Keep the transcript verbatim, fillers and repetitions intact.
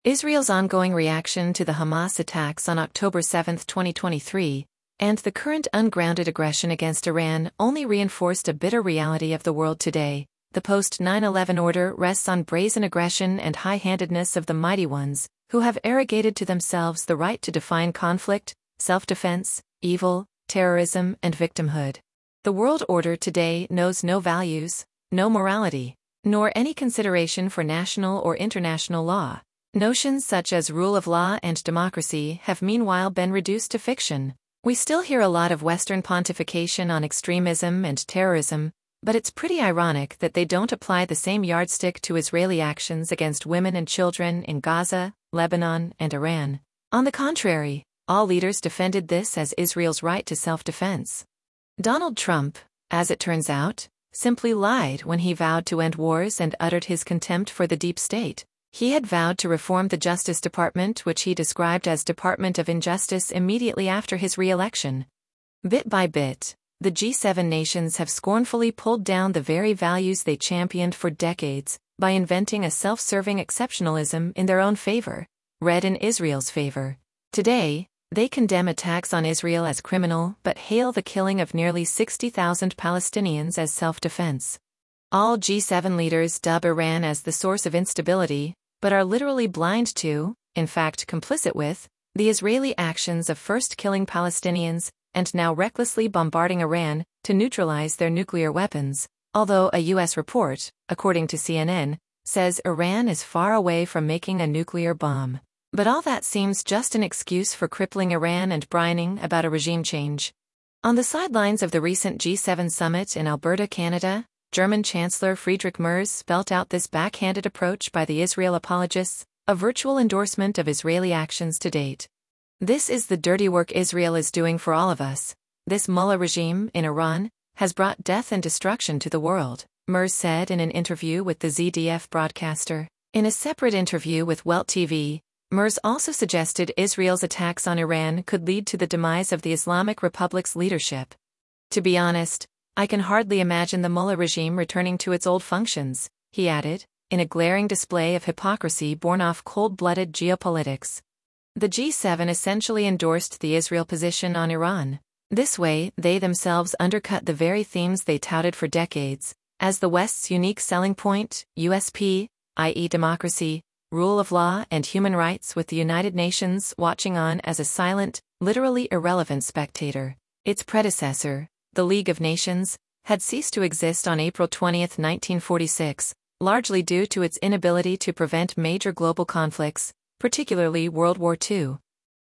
Israel's ongoing reaction to the Hamas attacks on October seventh, twenty twenty-three, and the current ungrounded aggression against Iran only reinforced a bitter reality of the world today. The post nine eleven order rests on brazen aggression and high-handedness of the mighty ones, who have arrogated to themselves the right to define conflict, self-defense, evil, terrorism, and victimhood. The world order today knows no values, no morality, nor any consideration for national or international law. Notions such as rule of law and democracy have meanwhile been reduced to fiction. We still hear a lot of Western pontification on extremism and terrorism, but it's pretty ironic that they don't apply the same yardstick to Israeli actions against women and children in Gaza, Lebanon, and Iran. On the contrary, all leaders defended this as Israel's right to self-defense. Donald Trump, as it turns out, simply lied when he vowed to end wars and uttered his contempt for the deep state. He had vowed to reform the Justice Department, which he described as Department of Injustice, immediately after his re-election. Bit by bit, the G seven nations have scornfully pulled down the very values they championed for decades, by inventing a self-serving exceptionalism in their own favor, read in Israel's favor. Today, they condemn attacks on Israel as criminal but hail the killing of nearly sixty thousand Palestinians as self-defense. All G seven leaders dub Iran as the source of instability, but are literally blind to, in fact complicit with, the Israeli actions of first killing Palestinians and now recklessly bombarding Iran to neutralize their nuclear weapons, although a U S report, according to C N N, says Iran is far away from making a nuclear bomb. But all that seems just an excuse for crippling Iran and brining about a regime change. On the sidelines of the recent G seven summit in Alberta, Canada, German Chancellor Friedrich Merz spelt out this backhanded approach by the Israel apologists, a virtual endorsement of Israeli actions to date. This is the dirty work Israel is doing for all of us. This mullah regime in Iran has brought death and destruction to the world, Merz said in an interview with the Z D F broadcaster. In a separate interview with Welt T V, Merz also suggested Israel's attacks on Iran could lead to the demise of the Islamic Republic's leadership. To be honest, I can hardly imagine the mullah regime returning to its old functions, he added, in a glaring display of hypocrisy born off cold-blooded geopolitics. The G seven essentially endorsed the Israel position on Iran. This way, they themselves undercut the very themes they touted for decades, as the West's unique selling point, U S P, that is democracy, rule of law and human rights, with the United Nations watching on as a silent, literally irrelevant spectator. Its predecessor, the League of Nations, had ceased to exist on April twentieth, nineteen forty-six, largely due to its inability to prevent major global conflicts, particularly World War Two.